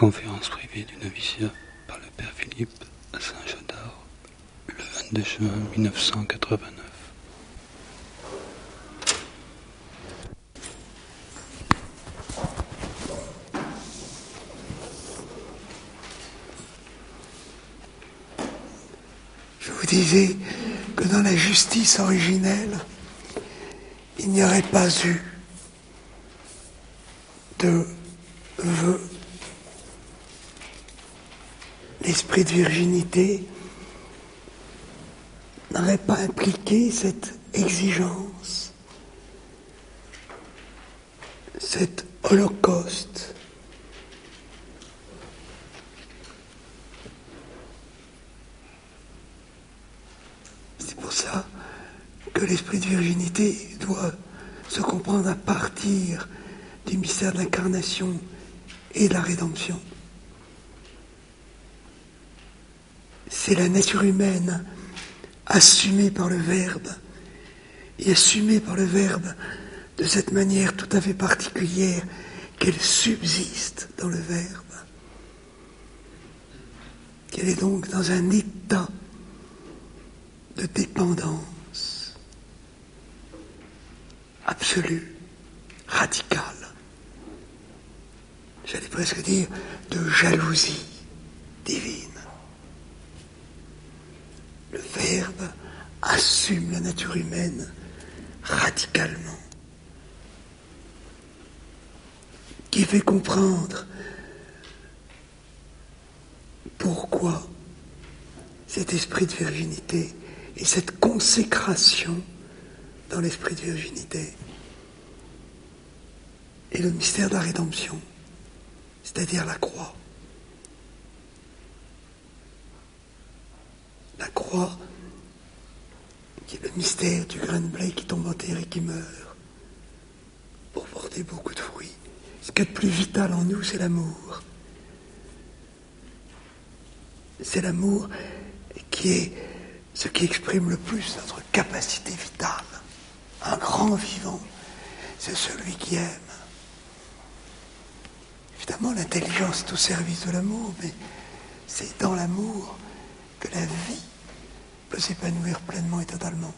Conférence privée du noviciat par le père Philippe à Saint-Chaudard, le 22 juin 1989. Je vous disais que dans la justice originelle, il n'y aurait pas eu de vœu. L'esprit de virginité n'aurait pas impliqué cette exigence, cet holocauste. C'est pour ça que l'esprit de virginité doit se comprendre à partir du mystère de l'incarnation et de la rédemption. C'est la nature humaine assumée par le Verbe, et assumée par le Verbe de cette manière tout à fait particulière qu'elle subsiste dans le Verbe, qu'elle est donc dans un état de dépendance absolue, radicale, j'allais presque dire de jalousie divine. Le Verbe assume la nature humaine radicalement, qui fait comprendre pourquoi cet esprit de virginité et cette consécration dans l'esprit de virginité est le mystère de la rédemption, c'est-à-dire la croix. La croix, qui est le mystère du grain de blé qui tombe en terre et qui meurt, pour porter beaucoup de fruits. Ce qu'il y a de plus vital en nous, c'est l'amour. C'est l'amour qui est ce qui exprime le plus notre capacité vitale. Un grand vivant, c'est celui qui aime. Évidemment, l'intelligence est au service de l'amour, mais c'est dans l'amour que la vie peut s'épanouir pleinement et totalement.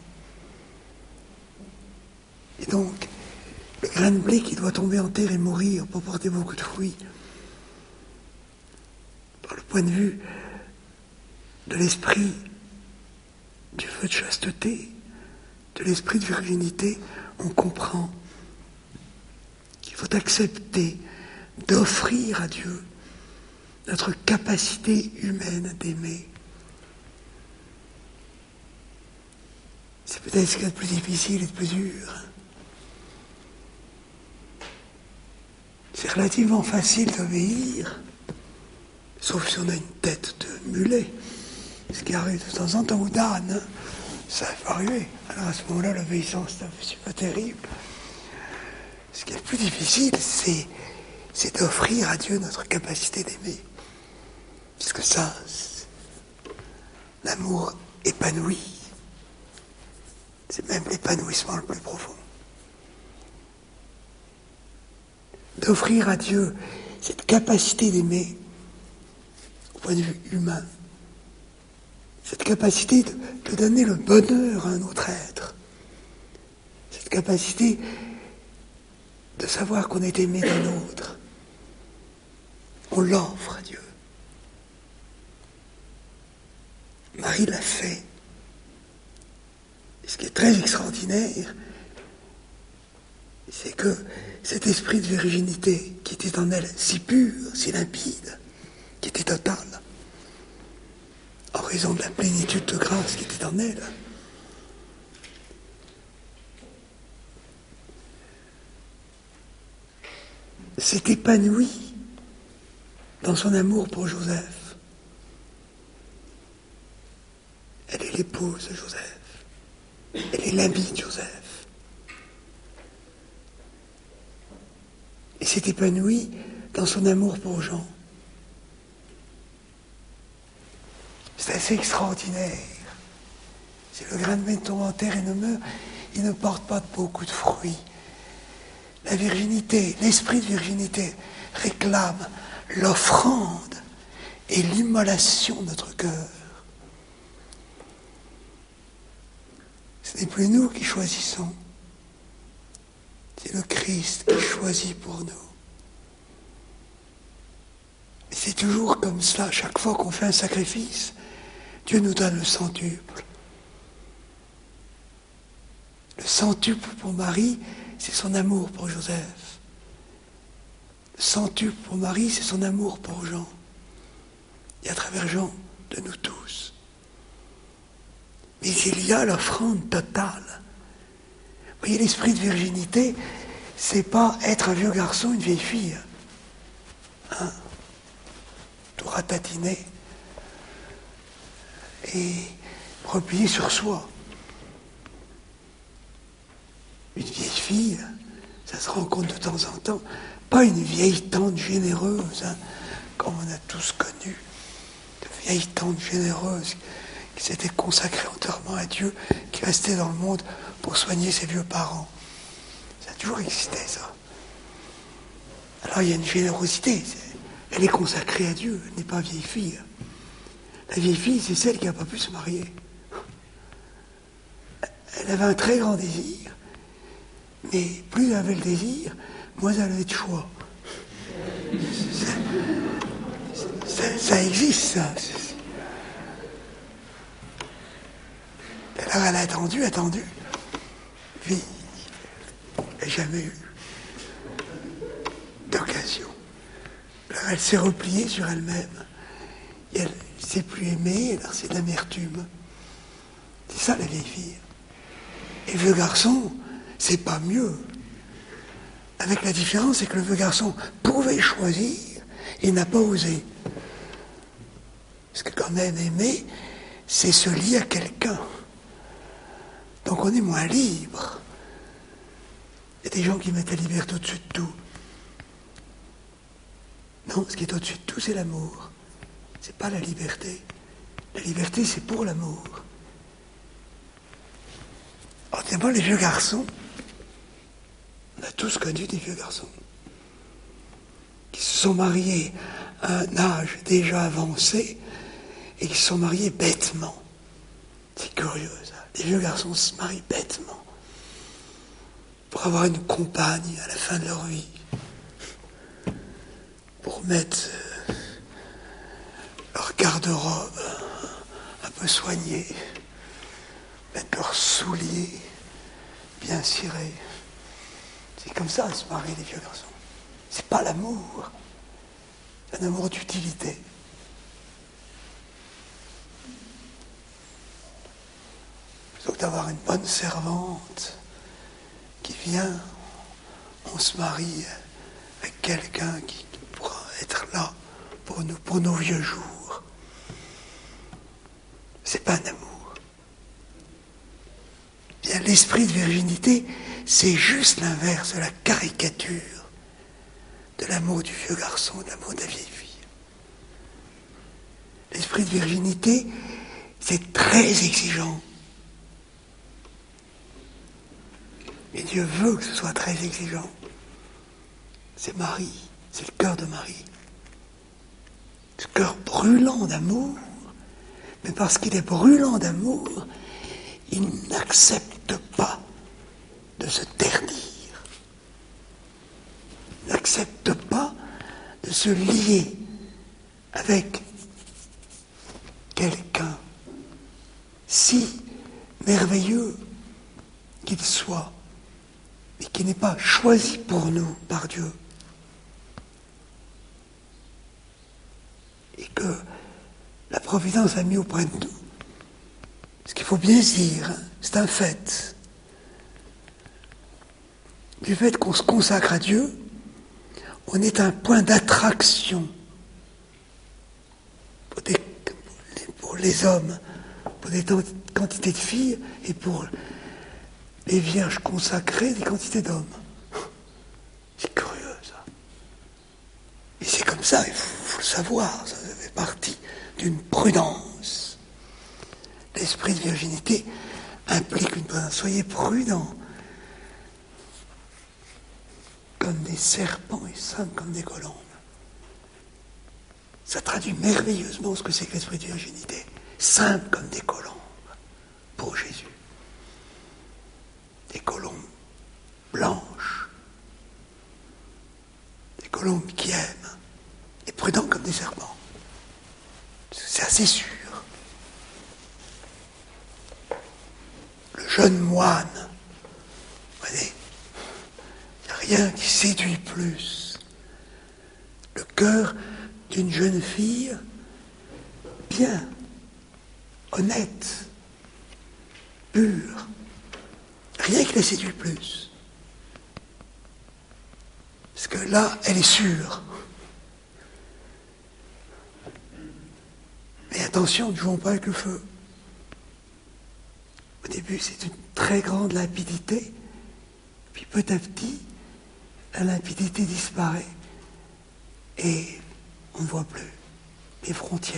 Et donc, le grain de blé qui doit tomber en terre et mourir pour porter beaucoup de fruits, par le point de vue de l'esprit du feu de chasteté, de l'esprit de virginité, on comprend qu'il faut accepter d'offrir à Dieu notre capacité humaine d'aimer. C'est peut-être ce qu'il y a de plus difficile et de plus dur. C'est relativement facile d'obéir, sauf si on a une tête de mulet, ce qui arrive de temps en temps, ou d'âne, ça peut arriver. Alors à ce moment-là, l'obéissance c'est pas terrible. Ce qui est le plus difficile, c'est d'offrir à Dieu notre capacité d'aimer. Parce que ça, l'amour épanoui, c'est même l'épanouissement le plus profond. D'offrir à Dieu cette capacité d'aimer, au point de vue humain, cette capacité de donner le bonheur à un autre être, cette capacité de savoir qu'on est aimé d'un autre, on l'offre à Dieu. Marie l'a fait. Et ce qui est très extraordinaire, c'est que cet esprit de virginité qui était en elle si pur, si limpide, qui était total, en raison de la plénitude de grâce qui était en elle, s'est épanouie dans son amour pour Joseph. Elle est l'épouse de Joseph. Elle est l'amie de Joseph. Et s'est épanouie dans son amour pour Jean. C'est assez extraordinaire. Si le grain de blé tombe en terre et ne meurt, il ne porte pas beaucoup de fruits. La virginité, l'esprit de virginité réclame l'offrande et l'immolation de notre cœur. Ce n'est plus nous qui choisissons, c'est le Christ qui choisit pour nous. Et c'est toujours comme cela, chaque fois qu'on fait un sacrifice, Dieu nous donne le centuple. Le centuple pour Marie, c'est son amour pour Joseph. Le centuple pour Marie, c'est son amour pour Jean. Et à travers Jean, de nous tous. Mais il y a l'offrande totale. Vous voyez, l'esprit de virginité, c'est pas être un vieux garçon, une vieille fille. Hein? Tout ratatiné. Et replié sur soi. Une vieille fille, ça se rencontre de temps en temps. Pas une vieille tante généreuse, hein, comme on a tous connu. De vieilles tantes généreuses qui s'étaient consacrées entièrement à Dieu, qui restaient dans le monde pour soigner ses vieux parents. Ça a toujours existé, ça. Alors il y a une générosité. Elle est consacrée à Dieu, elle n'est pas vieille fille. La vieille fille, c'est celle qui n'a pas pu se marier. Elle avait un très grand désir, mais plus elle avait le désir, moins elle avait de choix. Ça existe, ça. Alors elle a attendu, puis elle n'a jamais eu d'occasion. Alors elle s'est repliée sur elle-même, et elle ne s'est plus aimée, alors c'est de l'amertume. C'est ça la vieille fille. Et le vieux garçon, c'est pas mieux. Avec la différence, c'est que le vieux garçon pouvait choisir et n'a pas osé. Parce que quand même aimer, c'est se lier à quelqu'un. Donc on est moins libre. Il y a des gens qui mettent la liberté au-dessus de tout. Non, ce qui est au-dessus de tout, c'est l'amour. C'est pas la liberté. La liberté, c'est pour l'amour. Ordinairement, les vieux garçons, on a tous connu des vieux garçons qui se sont mariés à un âge déjà avancé et qui se sont mariés bêtement. C'est curieux, ça. Les vieux garçons se marient bêtement pour avoir une compagne à la fin de leur vie, pour mettre leur garde-robe un peu soignée, mettre leurs souliers bien cirés. C'est comme ça se marient les vieux garçons. C'est pas l'amour, c'est un amour d'utilité. Plutôt que d'avoir une bonne servante qui vient, on se marie avec quelqu'un qui pourra être là pour nous, pour nos vieux jours. C'est pas un amour. Bien, l'esprit de virginité, c'est juste l'inverse de la caricature de l'amour du vieux garçon, de l'amour de la vieille fille. L'esprit de virginité, c'est très exigeant. Et Dieu veut que ce soit très exigeant. C'est Marie, c'est le cœur de Marie. Ce cœur brûlant d'amour, mais parce qu'il est brûlant d'amour, il n'accepte pas de se ternir. Il n'accepte pas de se lier avec quelqu'un si merveilleux qu'il soit, mais qui n'est pas choisi pour nous par Dieu. Et que la Providence a mis auprès de nous. Ce qu'il faut bien se dire, hein, c'est un fait. Du fait qu'on se consacre à Dieu, on est un point d'attraction pour les hommes, pour des quantités de filles et pour les vierges consacrées, des quantités d'hommes. C'est curieux, ça. Et c'est comme ça, il faut le savoir, ça fait partie d'une prudence. L'esprit de virginité implique une prudence. Soyez prudents, comme des serpents et saints comme des colombes. Ça traduit merveilleusement ce que c'est que l'esprit de virginité. Simple comme des colombes pour Jésus. Des colombes blanches. Des colombes qui aiment. Et prudents comme des serpents. C'est assez sûr. Le jeune moine, vous voyez, il n'y a rien qui séduit plus le cœur d'une jeune fille bien, honnête, pure. Rien qui la séduit plus. Parce que là, elle est sûre. Mais attention, ne jouons pas avec le feu. Au début, c'est une très grande limpidité. Puis petit à petit, la limpidité disparaît. Et on ne voit plus les frontières.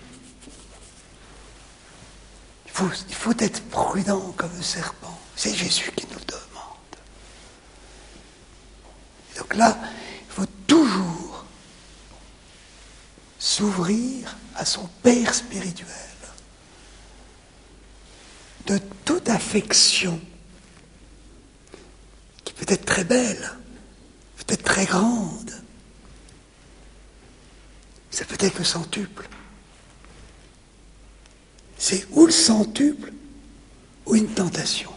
Il faut être prudent comme un serpent. C'est Jésus qui nous le demande. Et donc là, il faut toujours s'ouvrir à son Père spirituel. De toute affection, qui peut être très belle, peut être très grande, ça peut être le centuple. C'est ou le centuple ou une tentation.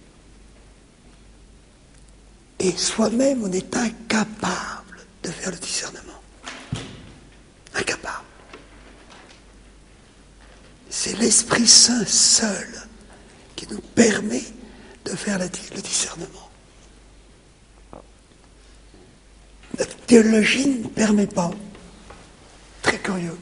Et soi-même, on est incapable de faire le discernement. Incapable. C'est l'Esprit Saint seul qui nous permet de faire le discernement. Notre théologie ne permet pas. Très curieux.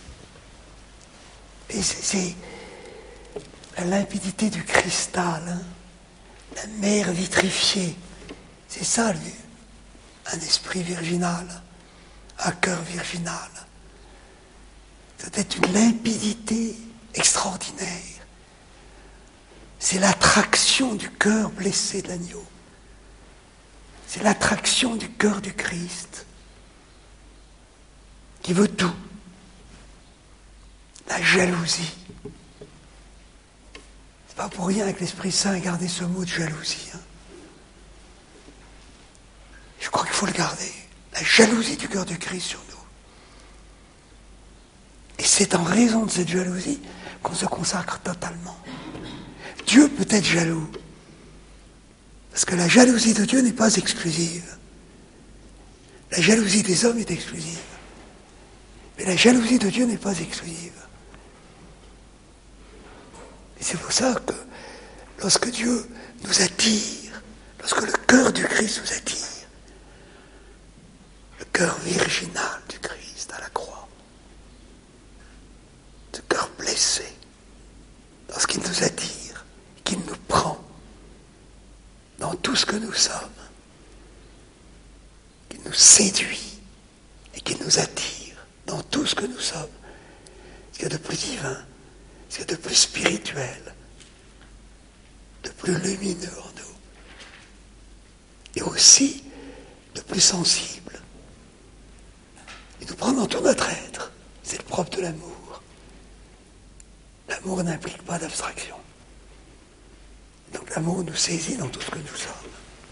Et c'est la limpidité du cristal, hein, la mer vitrifiée. C'est ça, lui, un esprit virginal, un cœur virginal. C'est une limpidité extraordinaire. C'est l'attraction du cœur blessé de l'agneau. C'est l'attraction du cœur du Christ qui veut tout. La jalousie. C'est pas pour rien que l'Esprit Saint a gardé ce mot de jalousie. Hein. Je crois qu'il faut le garder. La jalousie du cœur du Christ sur nous. Et c'est en raison de cette jalousie qu'on se consacre totalement. Dieu peut être jaloux. Parce que la jalousie de Dieu n'est pas exclusive. La jalousie des hommes est exclusive. Mais la jalousie de Dieu n'est pas exclusive. Et c'est pour ça que lorsque Dieu nous attire, lorsque le cœur du Christ nous attire, le cœur virginal du Christ à la croix, ce cœur blessé, lorsqu'il nous attire, qu'il nous prend dans tout ce que nous sommes, qu'il nous séduit et qu'il nous attire dans tout ce que nous sommes, ce qu'il y a de plus divin, ce qu'il y a de plus spirituel, de plus lumineux en nous, et aussi de plus sensible. Il nous prend dans tout notre être. C'est le propre de l'amour. L'amour n'implique pas d'abstraction. Donc l'amour nous saisit dans tout ce que nous sommes.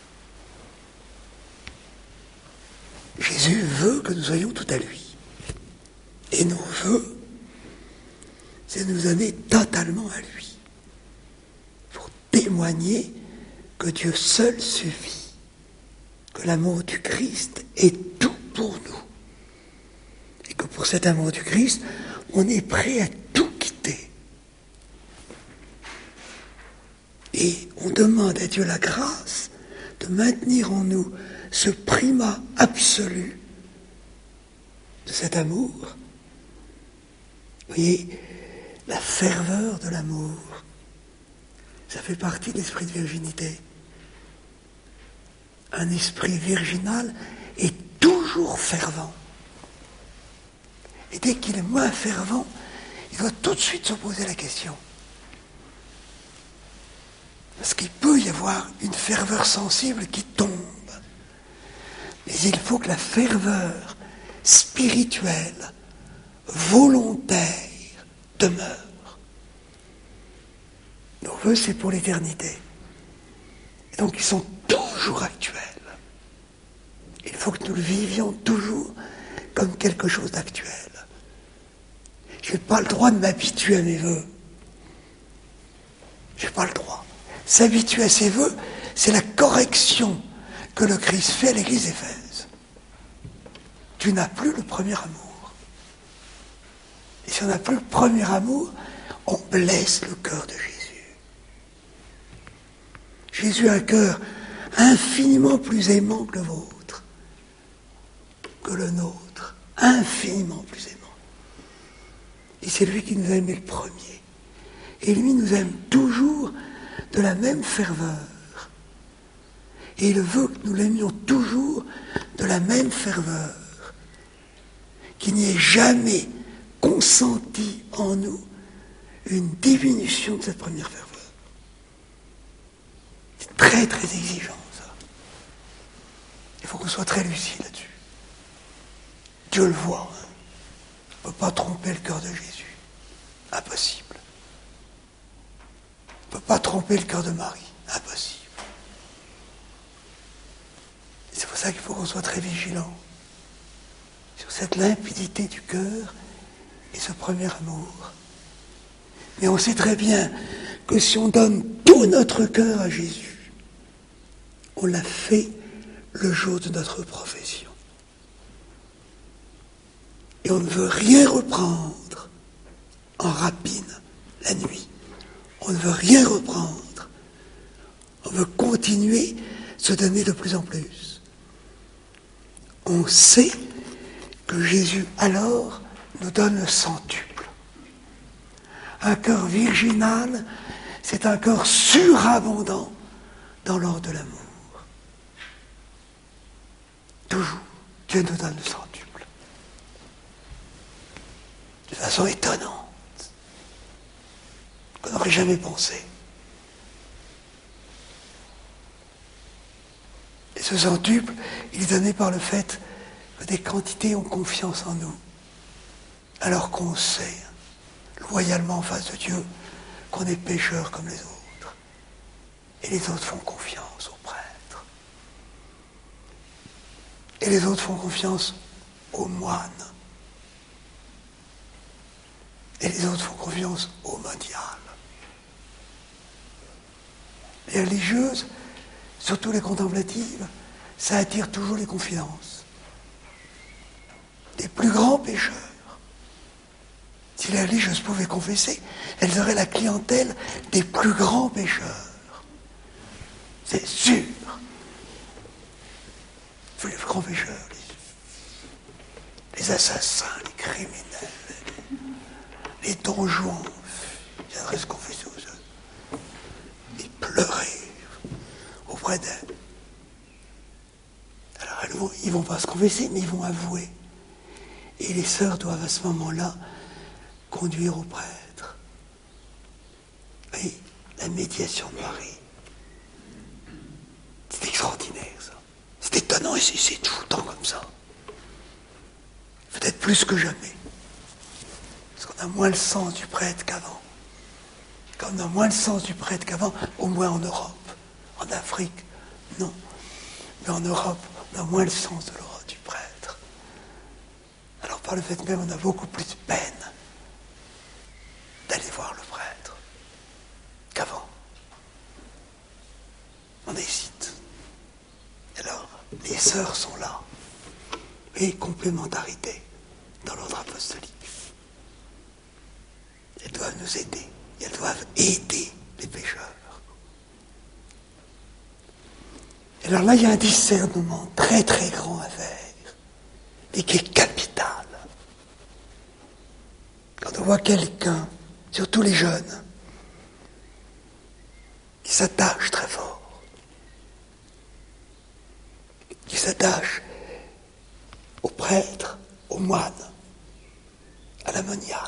Jésus veut que nous soyons tout à lui. Et nos vœux, c'est nous amener totalement à lui. Pour témoigner que Dieu seul suffit. Que l'amour du Christ est tout pour nous. Et que pour cet amour du Christ, on est prêt à tout quitter. Et on demande à Dieu la grâce de maintenir en nous ce primat absolu de cet amour. Vous voyez, la ferveur de l'amour, ça fait partie de l'esprit de virginité. Un esprit virginal est toujours fervent. Et dès qu'il est moins fervent, il doit tout de suite se poser la question. Parce qu'il peut y avoir une ferveur sensible qui tombe. Mais il faut que la ferveur spirituelle volontaire demeure. Nos vœux, c'est pour l'éternité. Et donc, ils sont toujours actuels. Il faut que nous le vivions toujours comme quelque chose d'actuel. Je n'ai pas le droit de m'habituer à mes vœux. Je n'ai pas le droit. S'habituer à ses vœux, c'est la correction que le Christ fait à l'église d'Éphèse. Tu n'as plus le premier amour. Et si on n'a plus le premier amour, on blesse le cœur de Jésus. Jésus a un cœur infiniment plus aimant que le vôtre, que le nôtre, infiniment plus aimant. Et c'est lui qui nous a aimés le premier. Et lui nous aime toujours de la même ferveur. Et il veut que nous l'aimions toujours de la même ferveur. Qu'il n'y ait jamais consenti en nous une diminution de cette première ferveur. C'est très très exigeant ça. Il faut qu'on soit très lucide là-dessus. Dieu le voit. Hein. On ne peut pas tromper le cœur de Jésus. Impossible. On ne peut pas tromper le cœur de Marie. Impossible. Et c'est pour ça qu'il faut qu'on soit très vigilant sur cette limpidité du cœur et ce premier amour. Mais on sait très bien que si on donne tout notre cœur à Jésus, on l'a fait le jour de notre profession. Et on ne veut rien reprendre en rapine la nuit. On ne veut rien reprendre. On veut continuer, se donner de plus en plus. On sait que Jésus, alors, nous donne le centuple. Un cœur virginal, c'est un cœur surabondant dans l'or de l'amour. Toujours, Dieu nous donne le centuple. De façon étonnante, qu'on n'aurait jamais pensé. Et ce centuple, il est donné par le fait que des quantités ont confiance en nous, alors qu'on sait, loyalement en face de Dieu, qu'on est pécheurs comme les autres. Et les autres font confiance aux prêtres. Et les autres font confiance aux moines. Et les autres font confiance aux mondiales. Les religieuses, surtout les contemplatives, ça attire toujours les confidences. Des plus grands pécheurs. Si les religieuses pouvaient confesser, elles auraient la clientèle des plus grands pécheurs. C'est sûr. Les plus grands pécheurs, les assassins, les criminels, les donjons, ils auraient se confesser aux autres. Ils pleuraient auprès d'elles. Alors ils ne vont pas se confesser, mais ils vont avouer. Et les sœurs doivent à ce moment-là conduire au prêtre. Oui, la médiation de Marie. C'est extraordinaire, ça. C'est étonnant, et c'est tout le temps comme ça. Peut-être plus que jamais. Parce qu'on a moins le sens du prêtre qu'avant. Quand on a moins le sens du prêtre qu'avant, au moins en Europe. En Afrique, non. Mais en Europe, on a moins le sens de l'Europe du prêtre. Alors par le fait même, on a beaucoup plus de peine d'aller voir le prêtre qu'avant. On hésite. Alors, les sœurs sont là. Et complémentarité dans l'ordre apostolique. Elles doivent nous aider. Elles doivent aider les pécheurs. Alors là, il y a un discernement très très grand à faire, et qui est capital. Quand on voit quelqu'un, surtout les jeunes, qui s'attache très fort, qui s'attache au prêtre, au moine, à la moniale.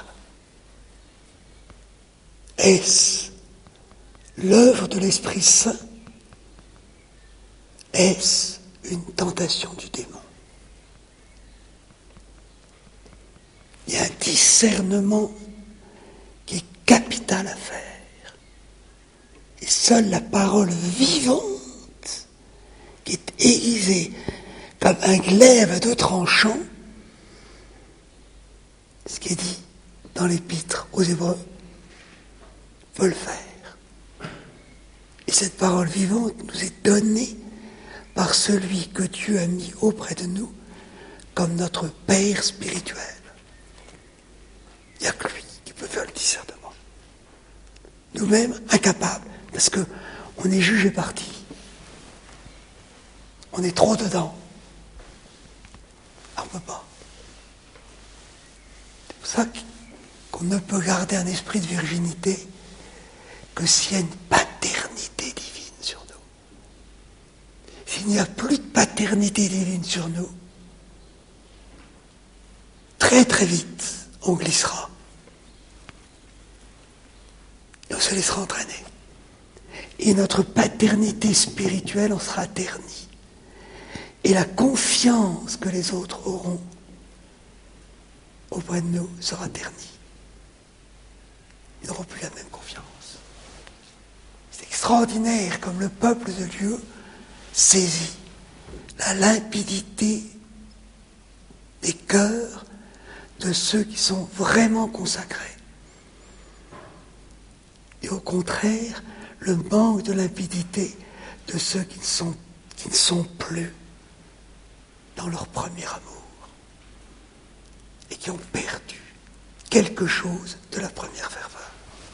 Est-ce l'œuvre de l'Esprit Saint? Est-ce une tentation du démon? Il y a un discernement qui est capital à faire. Et seule la parole vivante, qui est aiguisée comme un glaive à 2 tranchants, ce qui est dit dans l'Épître aux Hébreux, peut le faire. Et cette parole vivante nous est donnée par celui que Dieu a mis auprès de nous comme notre Père spirituel. Il n'y a que lui qui peut faire le discernement. Nous-mêmes, incapables, parce qu'on est jugé parti. On est trop dedans. On ne peut pas. C'est pour ça qu'on ne peut garder un esprit de virginité que s'il y a une paternité divine sur nous. S'il n'y a plus de paternité divine sur nous, très très vite, on glissera. Et on se laissera entraîner. Et notre paternité spirituelle en sera ternie. Et la confiance que les autres auront auprès de nous sera ternie. Ils n'auront plus la même confiance. C'est extraordinaire comme le peuple de Dieu saisit la limpidité des cœurs de ceux qui sont vraiment consacrés. Et au contraire, le manque de limpidité de ceux qui ne sont plus dans leur premier amour et qui ont perdu quelque chose de la première ferveur.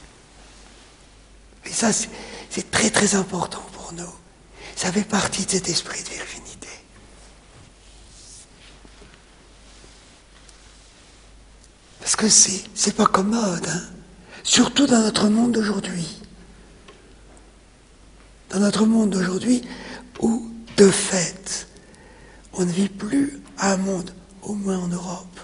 Et ça, c'est très très important pour nous. Ça fait partie de cet esprit de virginité. Parce que c'est pas commode, hein. Surtout dans notre monde d'aujourd'hui. Dans notre monde d'aujourd'hui où, de fait, on ne vit plus un monde, au moins en Europe,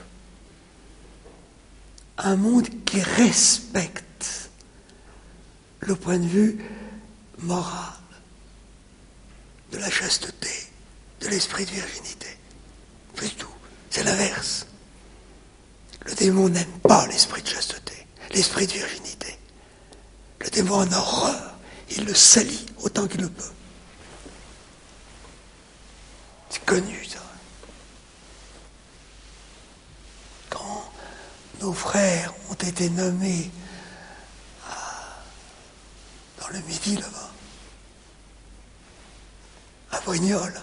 un monde qui respecte le point de vue moral, de la chasteté, de l'esprit de virginité. Plus du tout. C'est l'inverse. Le démon n'aime pas l'esprit de chasteté, l'esprit de virginité. Le démon en a horreur. Il le salit autant qu'il le peut. C'est connu, ça. Quand nos frères ont été nommés dans le Midi, là-bas, à Brignoles,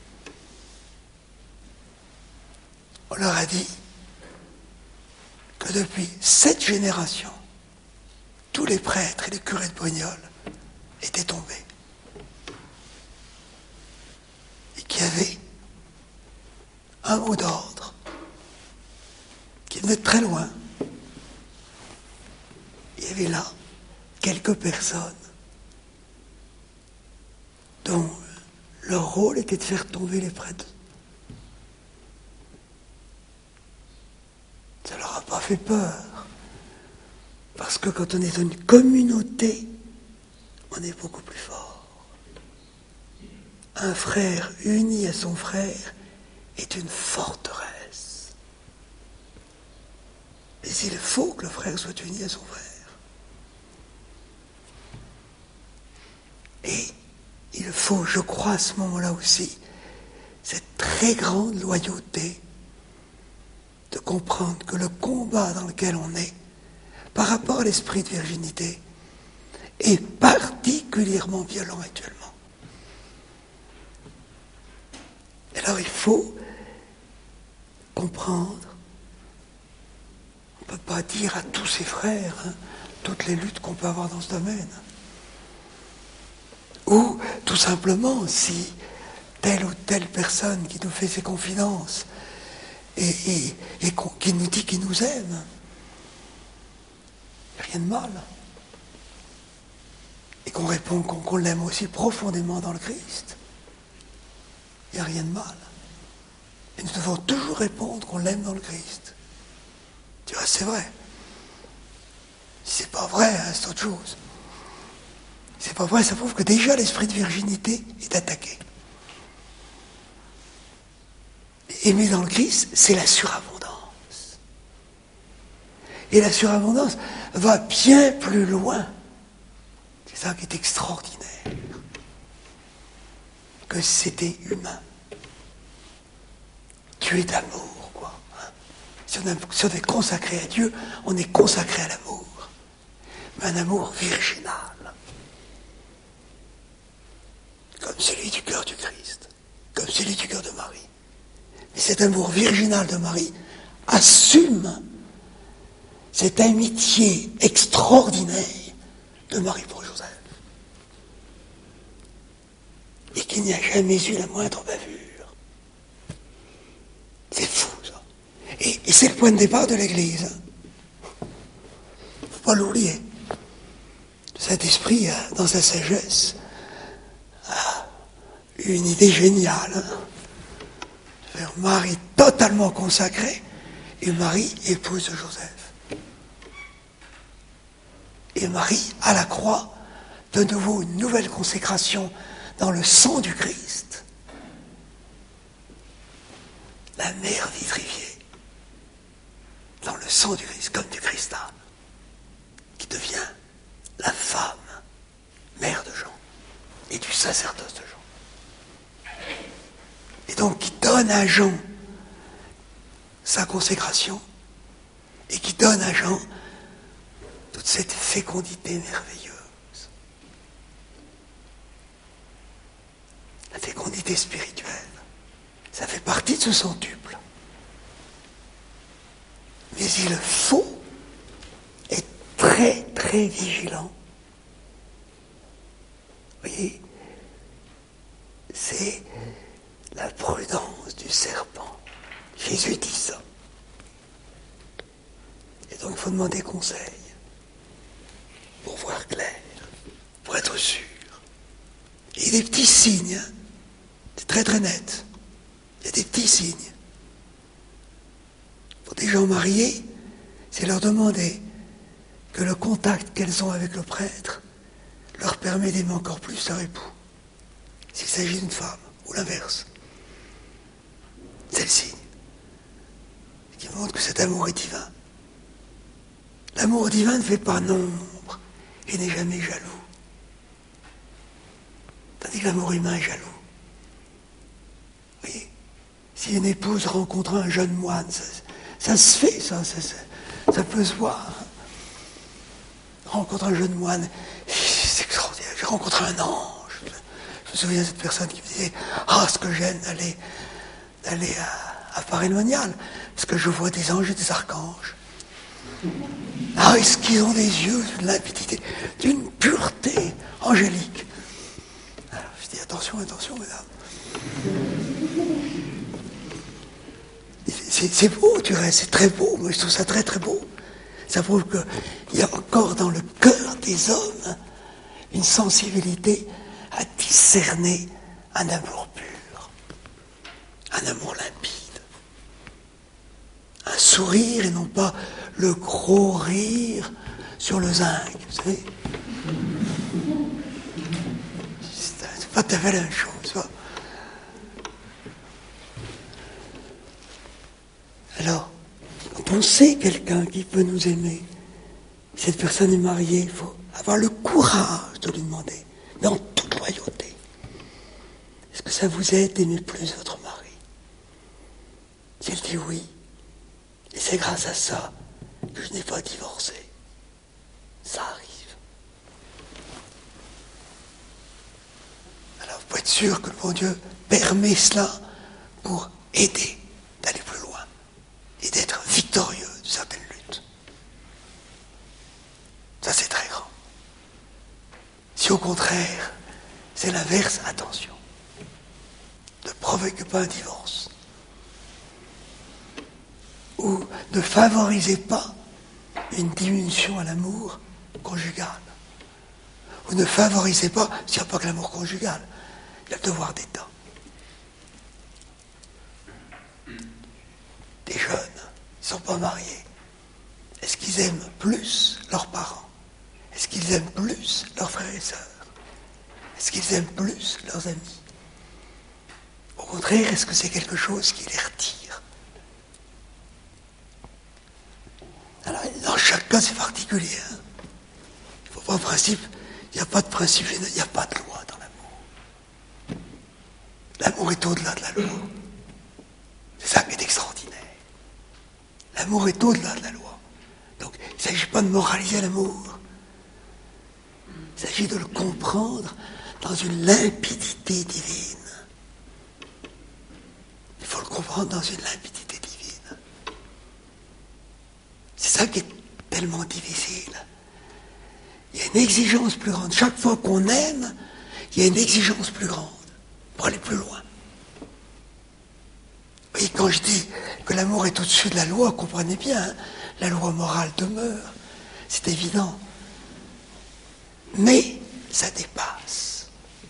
on leur a dit que depuis 7 générations, tous les prêtres et les curés de Brignoles étaient tombés. Et qu'il y avait un mot d'ordre qui venait de très loin. Il y avait là quelques personnes dont leur rôle était de faire tomber les prêtres. Ça leur a pas fait peur. Parce que quand on est dans une communauté, on est beaucoup plus fort. Un frère uni à son frère est une forteresse. Mais il faut que le frère soit uni à son frère. Et il faut, je crois, à ce moment-là aussi, cette très grande loyauté de comprendre que le combat dans lequel on est, par rapport à l'esprit de virginité, est particulièrement violent actuellement. Alors il faut comprendre, on ne peut pas dire à tous ses frères toutes les luttes qu'on peut avoir dans ce domaine. Ou tout simplement, si telle ou telle personne qui nous fait ses confidences et qui nous dit qu'il nous aime, rien de mal. Et qu'on répond qu'on l'aime aussi profondément dans le Christ, il n'y a rien de mal. Et nous devons toujours répondre qu'on l'aime dans le Christ. Tu vois, c'est vrai. Si c'est pas vrai, c'est autre chose. Si c'est pas vrai, ça prouve que déjà l'esprit de virginité est attaqué. Aimer dans le Christ, c'est la surabondance. Et la surabondance va bien plus loin. C'est ça qui est extraordinaire. Que c'était humain. Dieu est amour, quoi. Si on est consacré à Dieu, on est consacré à l'amour. Mais un amour virginal. Comme celui du cœur du Christ. Comme celui du cœur de Marie. Mais cet amour virginal de Marie assume cette amitié extraordinaire de Marie pour Joseph. Et qu'il n'y a jamais eu la moindre bavure. C'est fou, ça. Et c'est le point de départ de l'Église. Faut pas l'oublier. Saint-Esprit, dans sa sagesse, a une idée géniale. Faire Marie totalement consacrée et Marie, épouse de Joseph. Et Marie, à la croix, de nouveau une nouvelle consécration dans le sang du Christ. La mère vitrifiée dans le sang du Christ, comme du cristal, qui devient la femme, mère de Jean, et du sacerdoce de Jean. Et donc qui donne à Jean sa consécration, et qui donne à Jean toute cette fécondité merveilleuse. La fécondité spirituelle, ça fait partie de ce centuple. Mais il faut être très, très vigilant. Vous voyez, c'est la prudence du serpent. Jésus dit ça. Et donc il faut demander conseil pour voir clair, pour être sûr. Et des petits signes, hein. C'est très très net. Il y a des petits signes. Pour des gens mariés, c'est leur demander que le contact qu'elles ont avec le prêtre leur permet d'aimer encore plus leur époux. S'il s'agit d'une femme, ou l'inverse. C'est le signe qui montre que cet amour est divin. L'amour divin ne fait pas nombre et n'est jamais jaloux. Tandis que l'amour humain est jaloux. Vous voyez, si une épouse rencontre un jeune moine, ça se fait, ça peut se voir. Rencontre un jeune moine, c'est extraordinaire. J'ai rencontré un ange. Je me souviens de cette personne qui me disait « Ah, ce que j'aime d'aller à Paray-le-Monial, parce que je vois des anges et des archanges. Ah, est-ce qu'ils ont des yeux d'une limpidité, d'une pureté angélique. » Alors, je dis « Attention, mesdames. » C'est beau, tu vois, c'est très beau. Moi, je trouve ça très, très beau. Ça prouve qu'il y a encore dans le cœur des hommes une sensibilité à discerner un amour pur, un amour limpide, un sourire et non pas le gros rire sur le zinc, vous savez. C'est pas tout à fait la même chose, tu vois. Alors, quand on sait quelqu'un qui peut nous aimer, cette personne est mariée, il faut avoir le courage de lui demander, mais en toute loyauté. Est-ce que ça vous aide d'aimer plus votre mari? Si elle dit oui, et c'est grâce à ça que je n'ai pas divorcé. Ça arrive. Alors, vous pouvez être sûr que le bon Dieu permet cela pour aider d'aller plus loin et d'être victorieux de certaines luttes. Ça, c'est très grand. Si au contraire, c'est l'inverse, attention. Ne provoquez pas un divorce. Ou ne favorisez pas une diminution à l'amour conjugal. Ou ne favorisez pas, s'il n'y a pas que l'amour conjugal, il y a le devoir d'État. Des jeunes, ils ne sont pas mariés. Est-ce qu'ils aiment plus leurs parents? Est-ce qu'ils aiment plus leurs frères et sœurs? Est-ce qu'ils aiment plus leurs amis? Au contraire, est-ce que c'est quelque chose qui les retire? Alors, dans chaque cas, c'est particulier. Hein. Il faut pas principe. Il n'y a pas de principe, il n'y a pas de loi dans l'amour. L'amour est au-delà de la loi. C'est ça qui est extraordinaire. L'amour est au-delà de la loi. Donc, il ne s'agit pas de moraliser l'amour. Il s'agit de le comprendre dans une limpidité divine. Il faut le comprendre dans une limpidité divine. C'est ça qui est tellement difficile. Il y a une exigence plus grande. Chaque fois qu'on aime, il y a une exigence plus grande pour aller plus loin. Et quand je dis que l'amour est au-dessus de la loi, comprenez bien, hein, la loi morale demeure, c'est évident. Mais ça dépasse.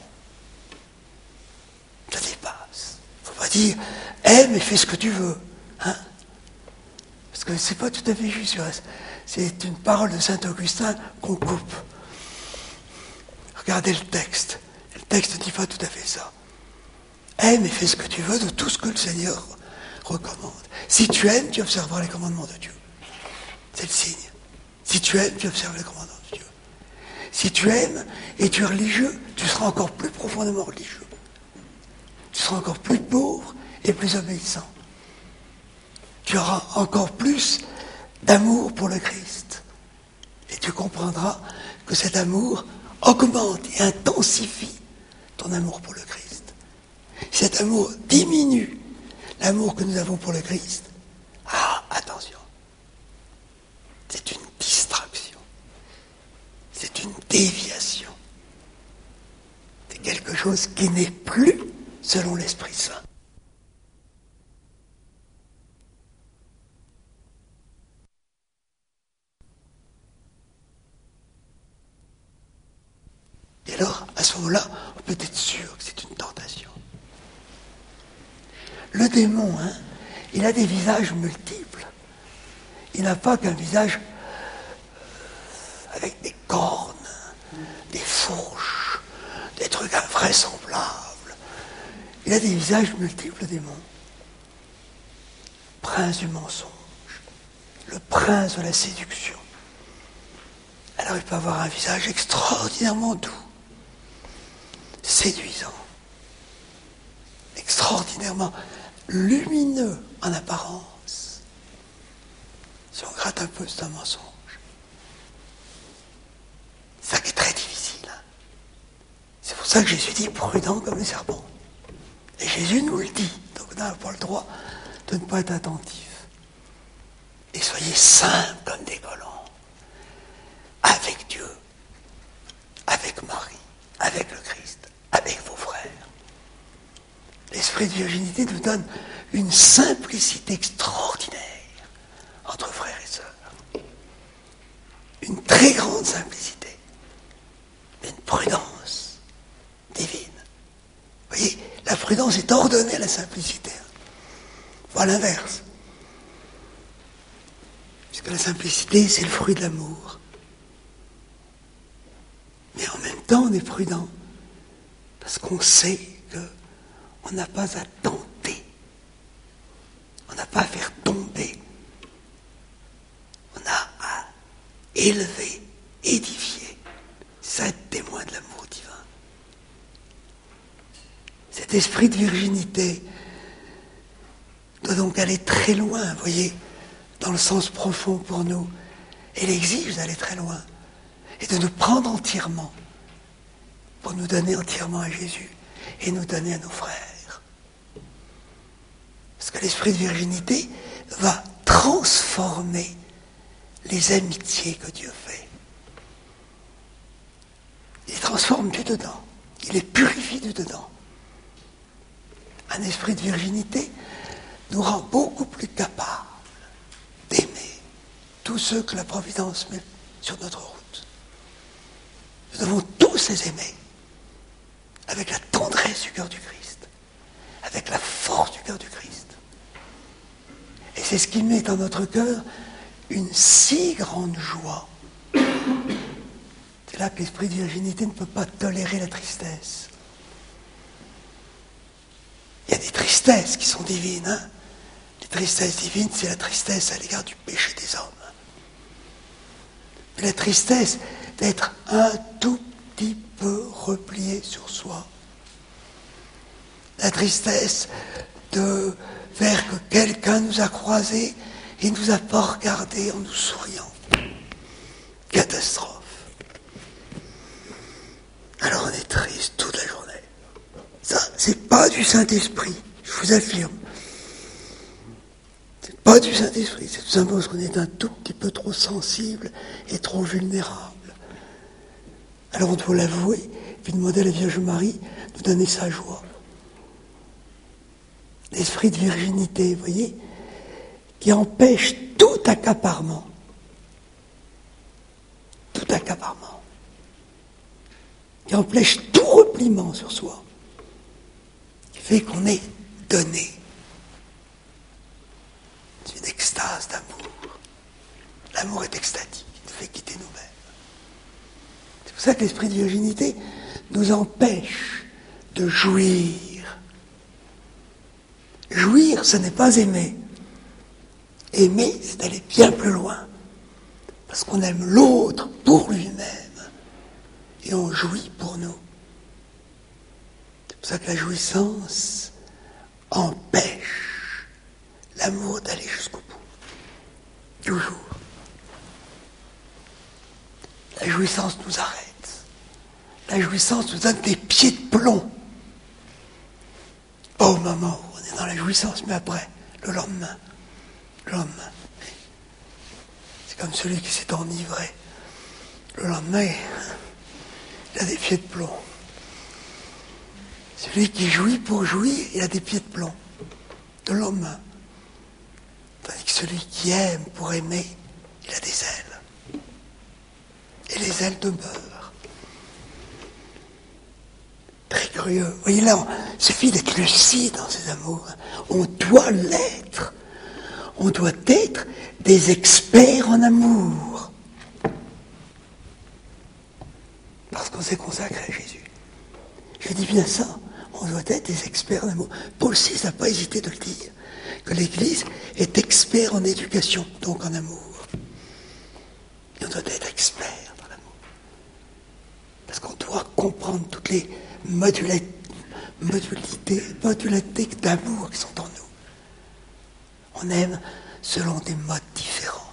Ça dépasse. Il ne faut pas dire aime et fais ce que tu veux. Hein? Parce que c'est pas tout à fait juste. C'est une parole de saint Augustin qu'on coupe. Regardez le texte. Le texte ne dit pas tout à fait ça. Aime et fais ce que tu veux de tout ce que le Seigneur recommande. Si tu aimes, tu observeras les commandements de Dieu. C'est le signe. Si tu aimes, tu observes les commandements de Dieu. Si tu aimes et tu es religieux, tu seras encore plus profondément religieux. Tu seras encore plus pauvre et plus obéissant. Tu auras encore plus d'amour pour le Christ. Et tu comprendras que cet amour augmente et intensifie ton amour pour le Christ. Cet amour diminue l'amour que nous avons pour le Christ. Ah, attention. C'est une distraction. C'est une déviation. C'est quelque chose qui n'est plus selon l'Esprit Saint. Et alors, à ce moment-là, on peut être sûr que c'est une tentation. Le démon, hein, il a des visages multiples. Il n'a pas qu'un visage avec des cornes, des fourches, des trucs invraisemblables. Il a des visages multiples, le démon. Prince du mensonge, le prince de la séduction. Alors il peut avoir un visage extraordinairement doux, séduisant, extraordinairement lumineux en apparence. Si on gratte un peu, c'est un mensonge. C'est ça qui est très difficile. Hein. C'est pour ça que Jésus dit prudent comme les serpents. Et Jésus nous le dit, donc on n'a pas le droit de ne pas être attentif. Et soyez simples comme des colons, avec Dieu, avec Marie, avec le Christ, avec vos frères. L'esprit de virginité nous donne une simplicité extraordinaire entre frères et sœurs. Une très grande simplicité, mais une prudence divine. Vous voyez, la prudence est ordonnée à la simplicité. Pas l'inverse. Puisque la simplicité, c'est le fruit de l'amour. Mais en même temps, on est prudent. Parce qu'on sait qu'on n'a pas à tenter. On n'a pas à faire tomber. On a à élever, édifier. Ça être témoin de l'amour divin. Cet esprit de virginité doit donc aller très loin, vous voyez, dans le sens profond pour nous. Elle exige d'aller très loin et de nous prendre entièrement pour nous donner entièrement à Jésus et nous donner à nos frères. Parce que l'esprit de virginité va transformer les amitiés que Dieu fait. Il les transforme du dedans. Il les purifie du dedans. Un esprit de virginité nous rend beaucoup plus capables d'aimer tous ceux que la Providence met sur notre route. Nous devons tous les aimer avec la tendresse du cœur du Christ, avec la force du cœur du Christ. Et c'est ce qui met en notre cœur une si grande joie. C'est là que l'esprit de virginité ne peut pas tolérer la tristesse. Il y a des tristesses qui sont divines. Hein. Les tristesses divines, c'est la tristesse à l'égard du péché des hommes. la tristesse d'être un tout petit peu replié sur soi. La tristesse de faire que quelqu'un nous a croisés et ne nous a pas regardés en nous souriant. Catastrophe. Alors on est triste toute la journée. Ça, c'est pas du Saint-Esprit, je vous affirme. C'est pas du Saint-Esprit, c'est tout simplement parce qu'on est un tout petit peu trop sensible et trop vulnérable. Alors on doit l'avouer, puis demander à la Vierge Marie de donner sa joie. L'esprit de virginité, vous voyez, qui empêche tout accaparement. Tout accaparement. Qui empêche tout repliement sur soi. Qui fait qu'on est donné. C'est une extase d'amour. L'amour est extatique, il nous fait quitter nous-mêmes. C'est pour ça que l'esprit de virginité nous empêche de jouir. Jouir, ce n'est pas aimer. Aimer, c'est aller bien plus loin. Parce qu'on aime l'autre pour lui-même. Et on jouit pour nous. C'est pour ça que la jouissance empêche l'amour d'aller jusqu'au bout. Toujours. La jouissance nous arrête. La jouissance nous donne des pieds de plomb. Pas au moment où on est dans la jouissance, mais après, le lendemain. Le lendemain. C'est comme celui qui s'est enivré. Le lendemain, il a des pieds de plomb. Celui qui jouit pour jouir, il a des pieds de plomb. Le lendemain. Tandis que celui qui aime pour aimer, il a des ailes. Et les ailes demeurent. Très curieux. Vous voyez là, il suffit d'être lucide dans ses amours. On doit l'être. On doit être des experts en amour. Parce qu'on s'est consacré à Jésus. Je dis bien ça. On doit être des experts en amour. Paul VI n'a pas hésité de le dire. Que l'Église est expert en éducation, donc en amour. Et on doit être expert dans l'amour. Parce qu'on doit comprendre toutes les modularités d'amour qui sont en nous. On aime selon des modes différents.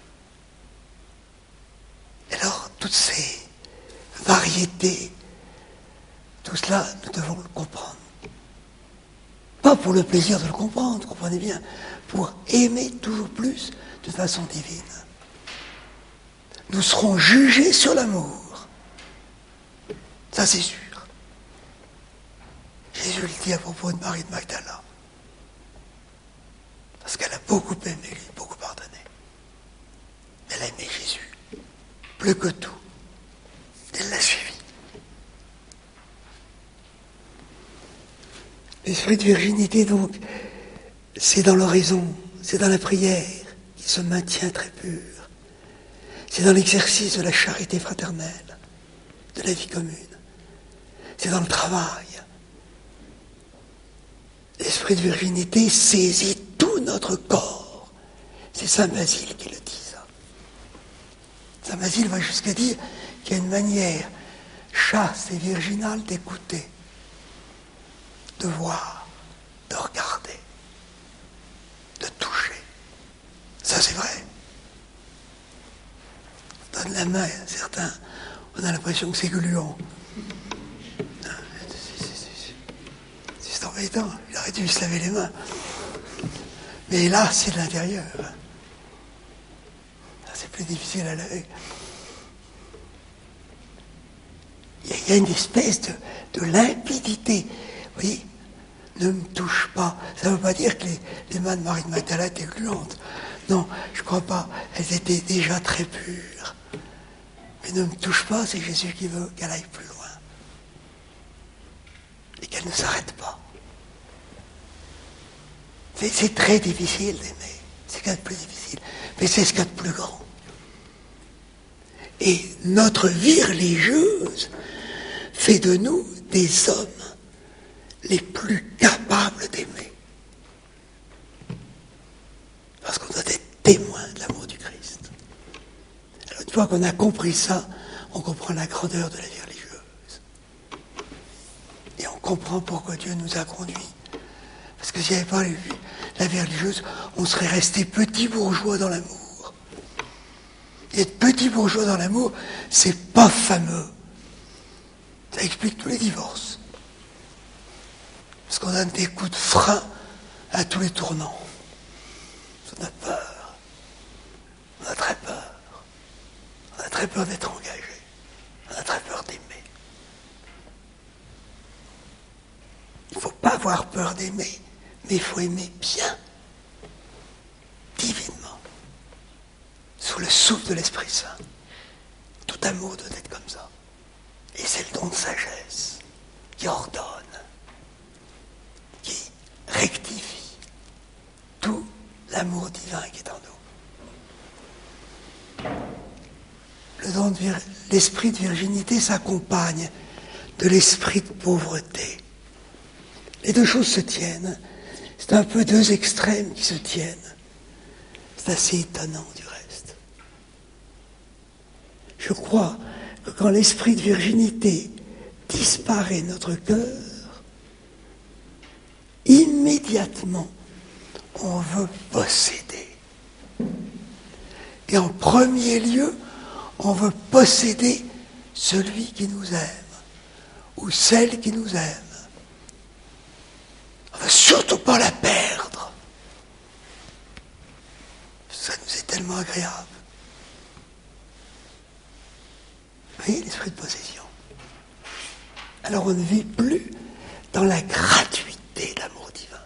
Et alors, toutes ces variétés, tout cela, nous devons le comprendre. Pas pour le plaisir de le comprendre, comprenez bien, pour aimer toujours plus de façon divine. Nous serons jugés sur l'amour. Ça, c'est sûr. Jésus le dit à propos de Marie de Magdala. Parce qu'elle a beaucoup aimé lui, beaucoup pardonné. Elle a aimé Jésus, plus que tout. Elle l'a suivi. L'esprit de virginité, donc, c'est dans l'oraison, c'est dans la prière qui se maintient très pur. C'est dans l'exercice de la charité fraternelle, de la vie commune. C'est dans le travail. L'esprit de virginité saisit tout notre corps. C'est Saint Basile qui le dit, ça. Saint Basile va jusqu'à dire qu'il y a une manière chaste et virginale d'écouter, de voir, de regarder, de toucher. Ça, c'est vrai. On donne la main à certains, on a l'impression que c'est gluant. C'est embêtant, il aurait dû se laver les mains. Mais là, c'est de l'intérieur. Là, c'est plus difficile à laver. Il y a une espèce de limpidité. Vous voyez, ne me touche pas. Ça ne veut pas dire que les mains de Marie de Magdala étaient gluantes. Non, je ne crois pas. Elles étaient déjà très pures. Mais ne me touche pas, c'est Jésus qui veut qu'elle aille plus loin. Et qu'elle ne s'arrête pas. C'est très difficile d'aimer. C'est ce qu'il y a de plus difficile. Mais c'est ce qu'il y a de plus grand. Et notre vie religieuse fait de nous des hommes les plus capables d'aimer. Parce qu'on doit être témoin de l'amour du Christ. Alors une fois qu'on a compris ça, on comprend la grandeur de la vie religieuse. Et on comprend pourquoi Dieu nous a conduits. Parce que s'il n'y avait pas la vie religieuse, on serait resté petit bourgeois dans l'amour. Et être petit bourgeois dans l'amour, c'est pas fameux. Ça explique tous les divorces. Parce qu'on donne des coups de frein à tous les tournants. On a peur. On a très peur. On a très peur d'être engagé. On a très peur d'aimer. Il ne faut pas avoir peur d'aimer, mais il faut aimer bien, divinement, sous le souffle de l'Esprit Saint. Tout amour doit être comme ça. Et c'est le don de sagesse qui ordonne, qui rectifie tout l'amour divin qui est en nous. Le don de l'esprit de virginité s'accompagne de l'esprit de pauvreté. Les deux choses se tiennent. C'est un peu deux extrêmes qui se tiennent. C'est assez étonnant du reste. Je crois que quand l'esprit de virginité disparaît de notre cœur, immédiatement, on veut posséder. Et en premier lieu, on veut posséder celui qui nous aime, ou celle qui nous aime. On ne veut surtout pas la perdre. Ça nous est tellement agréable. Vous voyez, l'esprit de possession. Alors on ne vit plus dans la gratuité de l'amour divin.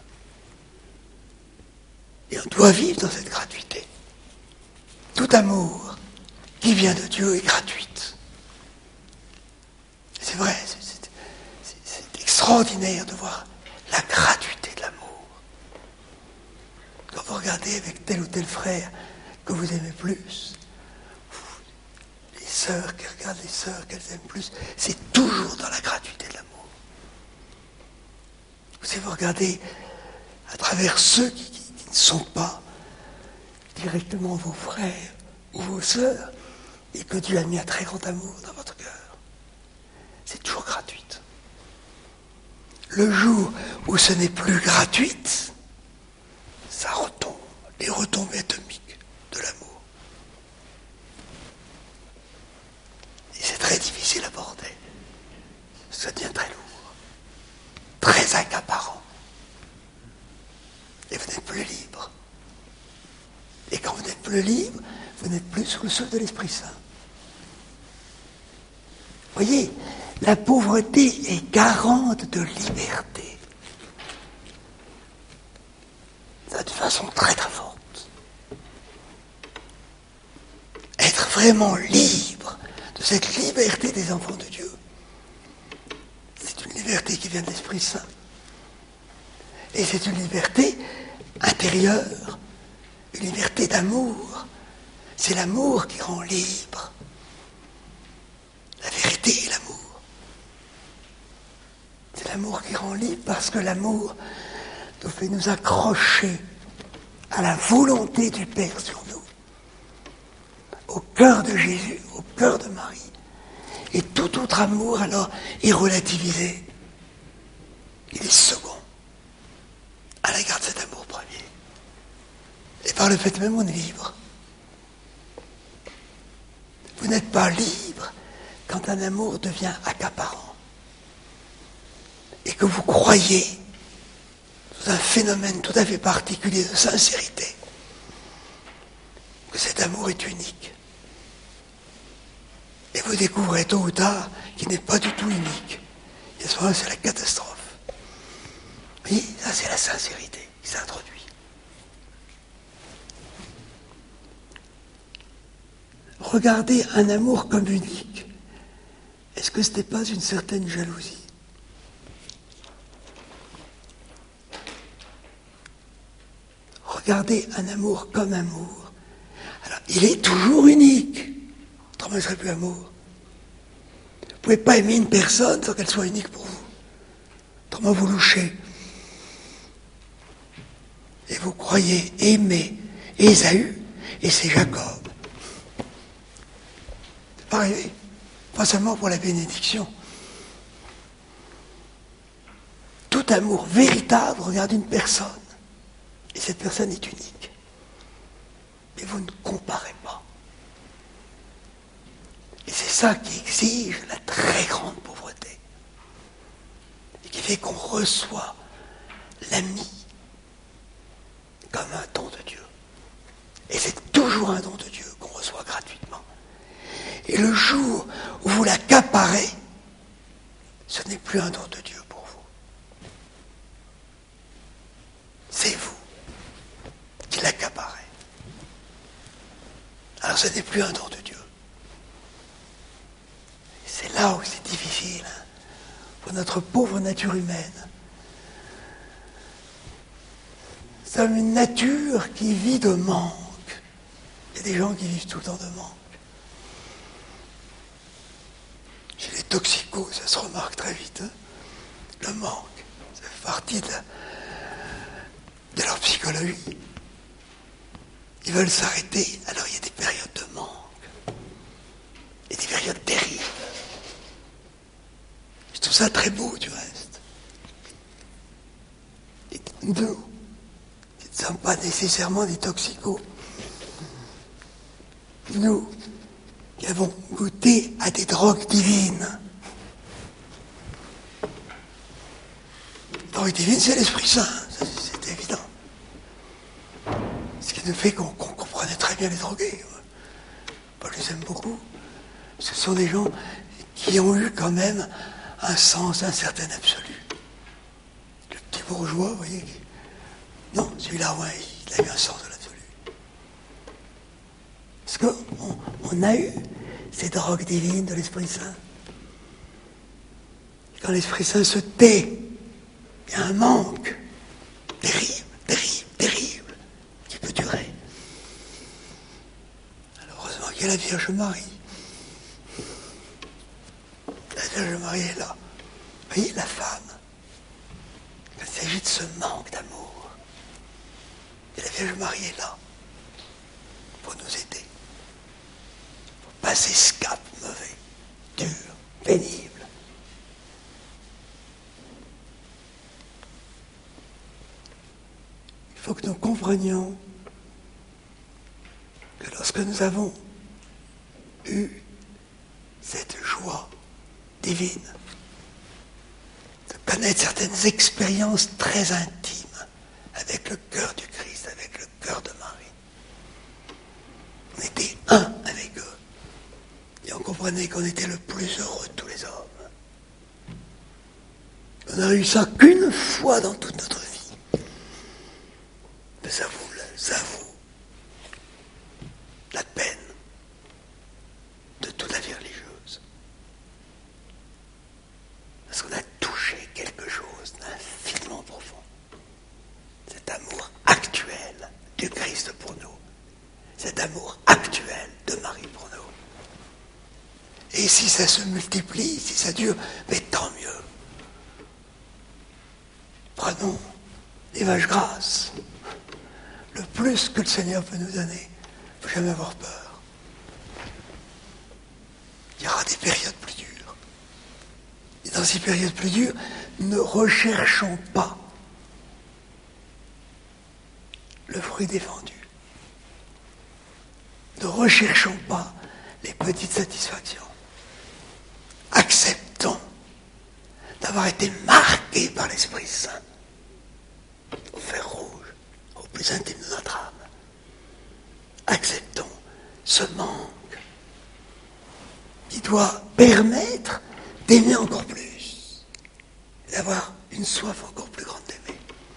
Et on doit vivre dans cette gratuité. Tout amour qui vient de Dieu est gratuite. C'est vrai, c'est extraordinaire de voir la gratuité de l'amour. Quand vous regardez avec tel ou tel frère que vous aimez plus, les sœurs qui regardent les sœurs qu'elles aiment plus, c'est toujours dans la gratuité de l'amour. Si vous regardez à travers ceux qui ne sont pas directement vos frères ou vos sœurs, et que Dieu a mis un très grand amour dans votre cœur, c'est toujours gratuite. Le jour où ce n'est plus gratuite, ça retombe, les retombées atomiques de l'amour. Et c'est très difficile à porter. Ça devient très lourd, très accaparant. Et vous n'êtes plus libre. Et quand vous n'êtes plus libre, vous n'êtes plus sous le souffle de l'Esprit Saint. Voyez, la pauvreté est garante de liberté. Ça, de façon très très forte. Être vraiment libre de cette liberté des enfants de Dieu, c'est une liberté qui vient de l'Esprit Saint. Et c'est une liberté intérieure, une liberté d'amour. C'est l'amour qui rend libre. La vérité est l'amour. C'est l'amour qui rend libre parce que l'amour nous fait nous accrocher à la volonté du Père sur nous, au cœur de Jésus, au cœur de Marie. Et tout autre amour alors est relativisé. Il est second à l'égard de cet amour premier. Et par le fait même, on est libre. Vous n'êtes pas libre quand un amour devient accaparant et que vous croyez dans un phénomène tout à fait particulier de sincérité, que cet amour est unique. Et vous découvrez tôt ou tard qu'il n'est pas du tout unique. Et à ce moment-là, c'est la catastrophe. Oui, ça c'est la sincérité qui s'introduit. Regardez un amour comme unique. Est-ce que ce n'est pas une certaine jalousie? Regardez un amour comme amour. Alors, il est toujours unique. Autrement, il ne serait plus amour. Vous ne pouvez pas aimer une personne sans qu'elle soit unique pour vous. Autrement, vous louchez. Et vous croyez aimer Ésaü, et c'est Jacob. peut arriver, pas seulement pour la bénédiction. Tout amour véritable regarde une personne, et cette personne est unique. Mais vous ne comparez pas. Et c'est ça qui exige la très grande pauvreté, et qui fait qu'on reçoit l'ami comme un don de Dieu. Et c'est toujours un don de Dieu qu'on reçoit gratuitement. Et le jour où vous l'accaparez, ce n'est plus un don de Dieu pour vous. C'est vous qui l'accaparez. Alors ce n'est plus un don de Dieu. C'est là où c'est difficile, hein, pour notre pauvre nature humaine. Nous sommes une nature qui vit de manque. Il y a des gens qui vivent tout le temps de manque. Chez les toxicos, ça se remarque très vite. Hein, le manque, ça fait partie de leur psychologie. Ils veulent s'arrêter, alors il y a des périodes de manque. Et des périodes terribles. Je trouve ça très beau, du reste. Et nous, qui ne sommes pas nécessairement des toxicos, nous qui avons goûté à des drogues divines. La drogue divine, c'est l'Esprit Saint, c'est évident. Ce qui nous fait qu'on comprenait très bien les drogués. Paul les aime beaucoup. Ce sont des gens qui ont eu quand même un sens, un certain absolu. Le petit bourgeois, vous voyez, non, celui-là, ouais, il a eu un sens de l'absolu. Parce qu'on a eu ces drogues divines de l'Esprit Saint. Et quand l'Esprit Saint se tait, il y a un manque terrible, terrible, terrible, qui peut durer. Alors heureusement qu'il y a la Vierge Marie. La Vierge Marie est là. Vous voyez, la femme, quand il s'agit de ce manque d'amour, et la Vierge Marie est là pour nous aider. Pour passer ce cap mauvais, dur, pénible. Il faut que nous comprenions que lorsque nous avons eu cette joie divine, de connaître certaines expériences très intimes avec le cœur du Christ, avec le cœur de Marie. On était un avec eux. Et on comprenait qu'on était le plus heureux de tous les hommes. On n'a eu ça qu'une fois dans toute notre vie. Mais ça vaut la peine de toute la vie religieuse. Parce qu'on a touché quelque chose d'infiniment profond. Cet amour actuel du Christ pour nous. Cet amour actuel de Marie pour nous. Et si ça se multiplie, si ça dure, mais tant mieux. Prenons les vaches grasses. Le plus que le Seigneur peut nous donner, il ne faut jamais avoir peur. Il y aura des périodes plus dures. Et dans ces périodes plus dures, ne recherchons pas le fruit défendu. Ne recherchons pas les petites satisfactions. Acceptons d'avoir été marqués par l'Esprit Saint au fer rouge, au plus intime de notre âme. Acceptons ce manque qui doit permettre d'aimer encore plus, d'avoir une soif encore plus grande d'aimer.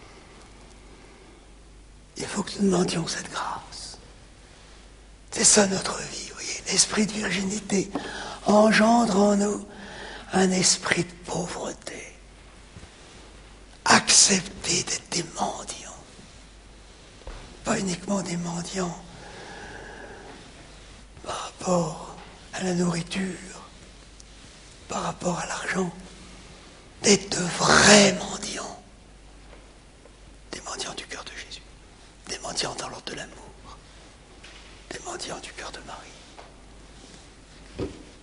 Il faut que nous demandions cette grâce. C'est ça notre vie, vous voyez. L'esprit de virginité engendre en nous un esprit de pauvreté. Accepter d'être des mendiants. Pas uniquement des mendiants par rapport à la nourriture, par rapport à l'argent, d'être de vrais mendiants. Des mendiants du cœur de Jésus. Des mendiants dans l'ordre de l'amour. Des mendiants du cœur de Marie.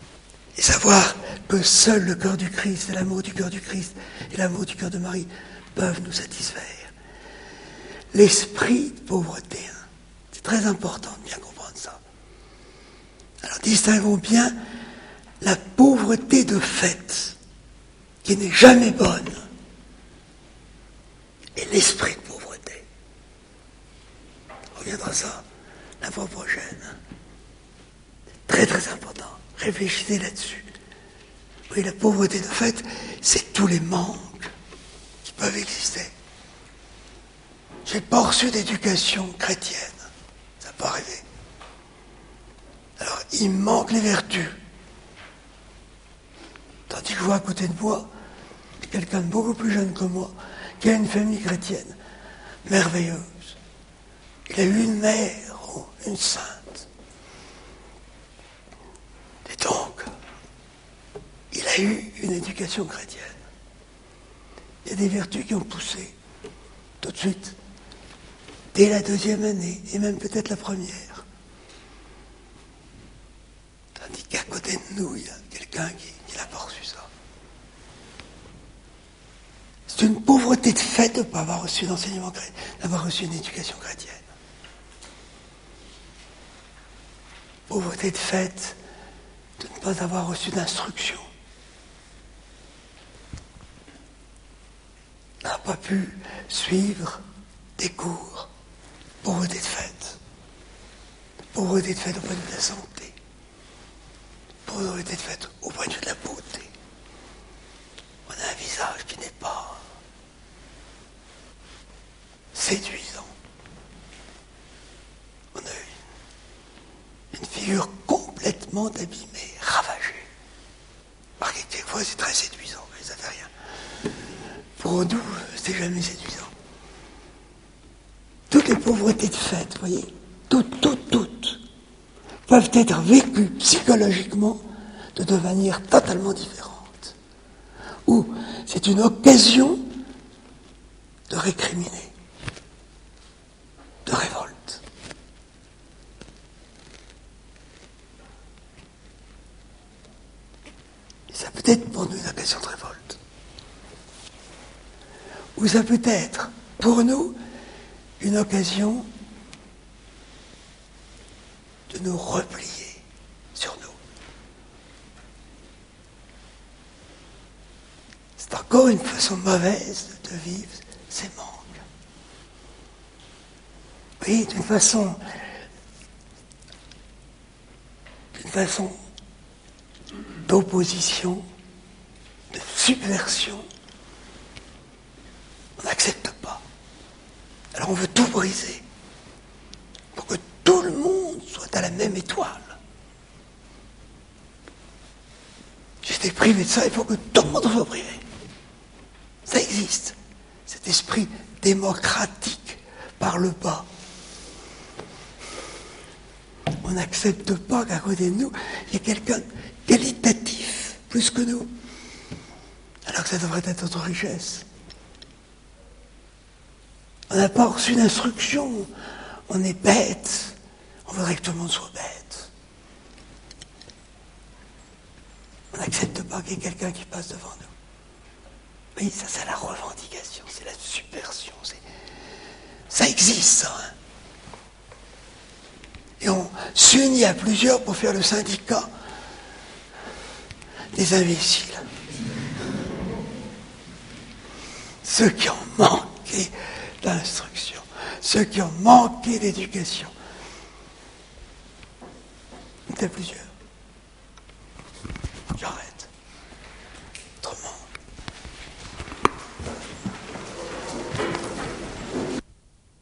Et savoir que seul le cœur du Christ et l'amour du cœur du Christ et l'amour du cœur de Marie peuvent nous satisfaire. L'esprit de pauvreté, hein, c'est très important de bien comprendre ça. Alors distinguons bien la pauvreté de fait, qui n'est jamais bonne, et l'esprit de pauvreté. On reviendra à ça la fois prochaine. C'est très très important. Réfléchissez là-dessus. Oui, la pauvreté de fait, c'est tous les manques qui peuvent exister. J'ai pas reçu d'éducation chrétienne. Ça n'a pas arrivé. Alors, il me manque les vertus. Tandis que je vois à côté de moi quelqu'un de beaucoup plus jeune que moi, qui a une famille chrétienne merveilleuse. Il a eu une mère, une sainte. Et donc, il a eu une éducation chrétienne. Il y a des vertus qui ont poussé tout de suite, dès la deuxième année, et même peut-être la première. Tandis qu'à côté de nous, il y a quelqu'un qui n'a pas reçu ça. C'est une pauvreté de fait de ne pas avoir reçu d'enseignement chrétien, d'avoir reçu une éducation chrétienne. Pauvreté de fait de ne pas avoir reçu d'instruction. N'a pas pu suivre des cours. Pauvreté de fait. Pauvreté de fait au point de vue de la santé. Pauvreté de fait au point de vue de la beauté. On a un visage qui n'est pas séduisant. On a une figure complètement abîmée, ravagée. Remarquez que des fois c'est très séduisant, mais ça fait rien. Pour nous, c'est jamais séduisant. Toutes les pauvretés de fait, vous voyez, toutes, peuvent être vécues psychologiquement de manière totalement différente. Ou c'est une occasion de récriminer, de révolte. Et ça peut être pour nous une occasion de révolte. Ou ça peut être pour nous une occasion de nous replier sur nous. C'est encore une façon mauvaise de vivre ces manques. Oui, d'une façon d'opposition, de subversion. On n'accepte pas. Alors on veut tout briser pour que tout le monde soit à la même étoile. J'étais privé de ça, il faut que tout le monde soit privé. Ça existe. Cet esprit démocratique par le bas. On n'accepte pas qu'à côté de nous, il y ait quelqu'un qualitatif, plus que nous. Alors que ça devrait être notre richesse. On n'a pas reçu d'instruction. On est bête. On voudrait que tout le monde soit bête. On n'accepte pas qu'il y ait quelqu'un qui passe devant nous. Oui, ça c'est la revendication, c'est la subversion. Ça existe, ça. Hein. Et on s'unit à plusieurs pour faire le syndicat des imbéciles. Ceux qui ont manqué d'instruction, ceux qui ont manqué d'éducation. Il y en a plusieurs. J'arrête.